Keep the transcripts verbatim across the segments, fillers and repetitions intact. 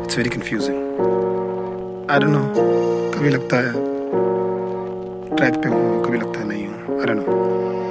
It's very confusing. I don't know. कभी लगता है ट्रैक पे हूँ, कभी लगता है नहीं हूँ. I don't know.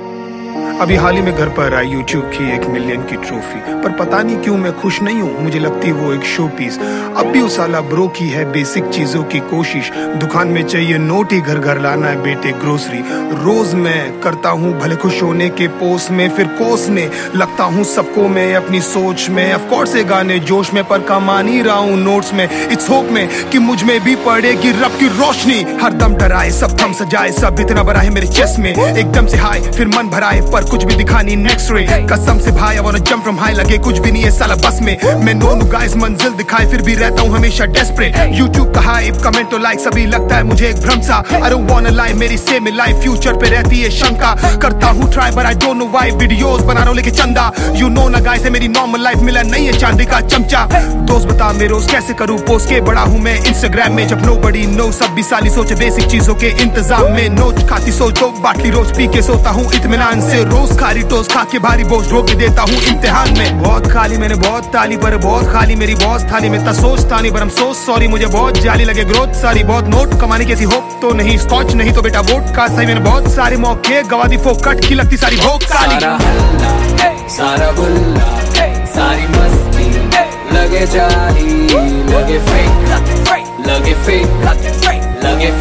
अभी हाल ही में घर पर आई यूट्यूब की एक मिलियन की ट्रॉफी, पर पता नहीं क्यों मैं खुश नहीं हूँ. मुझे लगती वो एक शो पीस. अब भी उस साला ब्रो की है बेसिक चीजों की कोशिश. दुकान में चाहिए नोट ही, घर घर लाना है बेटे ग्रोसरी. रोज मैं करता हूँ भले खुश होने के पोस्ट में, फिर कोसने लगता हूँ सबको मैं अपनी सोच में. ऑफ कोर्स ये गाने जोश में, पर कमा नहीं रहा हूँ नोट्स में. इट्स होप में कि मुझ में भी पड़ेगी रब की रोशनी. हर दम डराए सब थम सजाए, सब इतना बड़ा है मेरे चेस्ट में. एकदम से हाय फिर मन भराए, पर कुछ भी दिखा नहीं नेक्स्ट रे. कसम से भाई I wanna jump from high, लगे कुछ भी नहीं है साला बस में. मैं नोनू गाइस मंजिल दिखाए, फिर भी रहता हूँ हमेशा डेस्परेट. यूट्यूब का हाइप कमेंट तो लाइक सभी लगता है मुझे एक भ्रम सा. I don't wanna lie, मेरी सेम लाइफ फ्यूचर पे रहती है शंका. करता हूँ try but I don't know why, videos बना रहा हूँ लेके चंदा. You know ना गाइस है मेरी नॉर्मल लाइफ, मिला नहीं है चांदी का चमचा. दोस्त बता मैं रोज कैसे करूँ पोस्ट के, बड़ा हूँ मैं इंस्टाग्राम में. जब nobody knows सब भी साली सोचे बेसिक चीजों के इंतजाम में. नोच खाती सोच दो बाटली रोज पी के सोता हूँ इत्मीनान से. रोज खारी टोस्ट खा के भारी बोझ ढो के देता हूँ इम्तिहान में. बहुत खाली मैंने बहुत ताली, पर बहुत खाली मेरी बॉस थाली में. सोच था नहीं पर हम सोच सॉरी, मुझे बहुत जाली लगे ग्रोथ सारी. बहुत नोट कमाने की ऐसी होप तो नहीं, स्कॉच नहीं तो बेटा वोट का सही. मैंने बहुत सारे मौके गवा दी, फोकट की लगती सारी भोग काली. सारा हल्ला सारा गुल्ला सारी मस्ती लगे जाली, लगे फेक लगे फेक लगे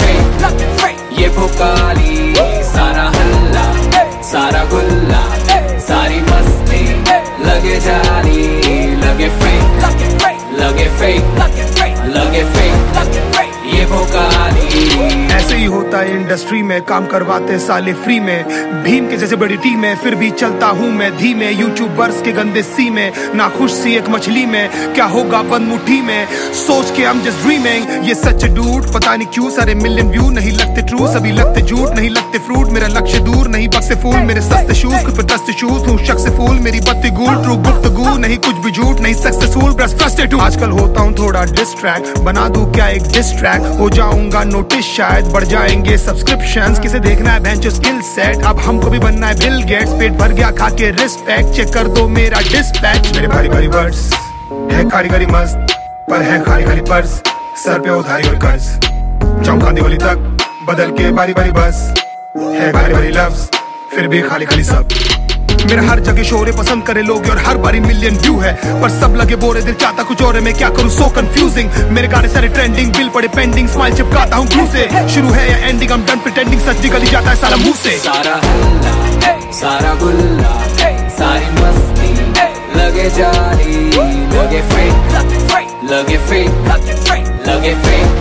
फेक ये भोकाली. सारा हल्ला सारा गुल्ला सारी मस्ती लगे जाली, लगे फेक लगे फेक लगे फेक ये भोकाली. ऐसे ही होता है इंडस्ट्री में, काम करवाते साले फ्री में. भीम के जैसे बड़ी टीम है, फिर भी चलता हूँ मैं धीमे. यूट्यूबर्स के गंदे सी में ना खुश सी एक मछली में, क्या होगा बंद मुट्ठी में सोच के I'm just dreaming. ये सच डूड पता नहीं क्यों सारे मिलियन व्यू नहीं लगते ट्रू, सभी लगते झूठ नहीं लगते फ्रूट. मेरा लक्ष्य दूर नहीं बक्से फूल, मेरे सस्ते शूज खुद पे दस्ते शूज हूँ शख्स फूल. मेरी बत्ती गूल ट्रू गुफ्तगू नहीं कुछ भी झूठ नहीं सक्सेसफुल बस फ्रस्ट्रेट हूँ. आजकल होता हूँ थोड़ा डिस्ट्रैक्ट, बना दूं क्या एक डिस्ट्रैक्ट. हो जाऊंगा नोटिस शायद, बढ़ जाएंगे सब्सक्रिप्शंस. किसे देखना है बेंचो स्किल सेट, अब हमको भी बनना है बिल गेट्स. पेट भर गया खा के रिस्पेक्ट, चेक कर दो मेरा डिस्पैच. मेरे भारी भारी वर्ड्स है कारीगरी मस्त, पर है खाली खाली पर्स. सर पे उधारी और कर्ज, जाऊं कांदी तक बदल के बारी बारी बस. है भारी भारी लफ्ज फिर भी खाली खाली सब. मेरा हर जगह शोरे पसंद करे लोग और हर बारी मिलियन व्यू है, पर सब लगे बोरे दिल चाहता कुछ और है. मैं क्या करूं सो कंफ्यूजिंग. मेरे गाने सारे ट्रेंडिंग, बिल पड़े पेंडिंग. स्माइल चिपकाता हूं क्रू से, शुरू है या एंडिंग I'm done pretending. सच निकल ही जाता है साला मुंह से. सारा हल्ला सारा गुल्ला सारी मस्ती लगे जाली, लगे फेक लगे फेक लगे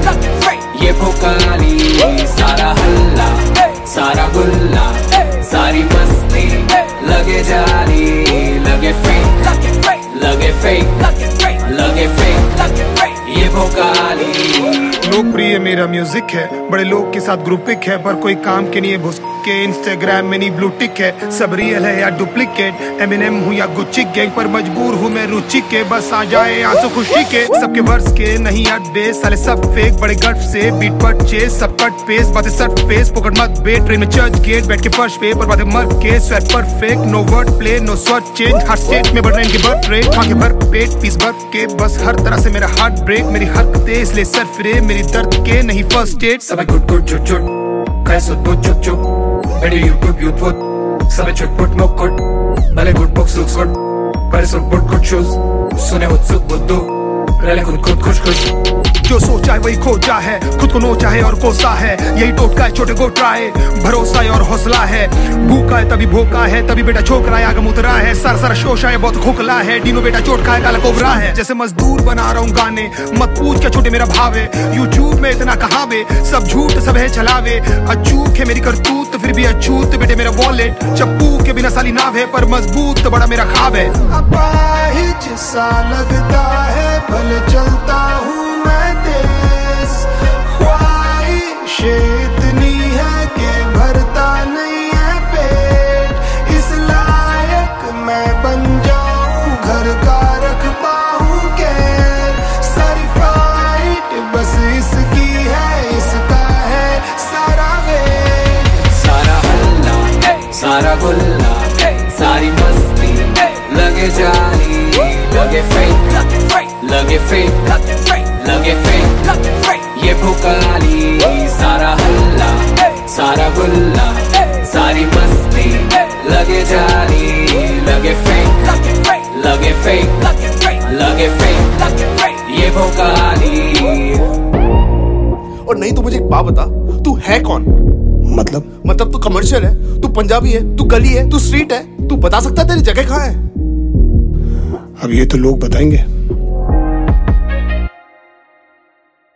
फेक ये भोकाली. सारा हल्ला सारा गुल्ला सारी मस्ती लगे जाली, लगे फेक लगे फेक लगे फेक ये भोकाली. लोकप्रिय मेरा म्यूजिक है, बड़े लोग के साथ ग्रुप पिक है, पर कोई काम के नहीं है घुस के. इंस्टाग्राम में नहीं ब्लू टिक है, सब रियल है या डुप्लीकेट. एमिनेम हूँ या गुच्ची गैंग, पर मजबूर हूँ मैं रुचि के. बस आ जाए आंसू खुशी के, सबके वर्स के नहीं याद बेस. साले सब फेक बड़े गट से, बीट पर चेस सब कट पेस. बातें सट फेस पोकट मत बेट, ट्रेन में चर्च गेट बैठ के फर्श पे, पर बातें मर के. Sweat perfect no word play no स्वर चेंज. हर स्टेट में बढ़ रहे इनके बर्थ रेट. आगे भर पेट पीस बर्फ के, बस हर तरह से मेरा हार्ट ब्रेक. मेरी हरकतें इसलिए सर फिरे, मेरी दर्द के नहीं फर्स्ट एड. सब गुट गुट चुट चुट कैसे बुट चुप चुप मेरे यूट्यूब यूट्यूब सब चुटपुट मुकुट. भले गुट बुक्स लुक्स गुड पर सुट बुट गुट शूज सुने उत्सुक बुद्धू रले खुद खुद खुश खुश. जो सोचा है वही खोजा है, खुद को नोचा है और कोसा है. यही टोटका है छोटे गोटरा है, भरोसा है और हौसला है. भूखा है तभी भूखा है, तभी बेटा छोकरा है आगम उतरा है. सारा सारा शोशा है बहुत खोखला है, डीनो बेटा चोट खाए काला कोबरा है. जैसे मजदूर बना रहा हूँ गाने, मत पूछ क्या छोटे मेरा भाव है. यूट्यूब में इतना कहावे, सब झूठ सब है चलावे. अचूक है मेरी करतूत फिर भी अछूत बेटे मेरा वॉलेट. चप्पू के बिना साली नाव है, पर मजबूत तो बड़ा मेरा ख्वाब है. अपाहिज सा लगता है भले चलता हूँ मैं तेज. ख्वाहिशें इतनी है कि भरता नहीं है पेट. इस लायक मैं बन जाऊं घर का रख पाऊं कैर. सारी फाइट बस इसकी है, इसका है सारा वेट. सारा हल्ला सारा गुल्ला सारी मस्ती लगे जाली, लगे फेक लगे फेक लगे फेक ये भूकाली, सारा हल्ला सारा गुल्ला सारी मस्ती लगे जाली, लगे फेक लगे फेक लगे फेक ये भूकाली। और नहीं तो मुझे एक बात बता, तू है कौन? मतलब मतलब तू कमर्शियल है, तू पंजाबी है, तू गली है, तू स्ट्रीट है, तू बता सकता है तेरी जगह कहाँ है? अब ये तो लोग बताएंगे।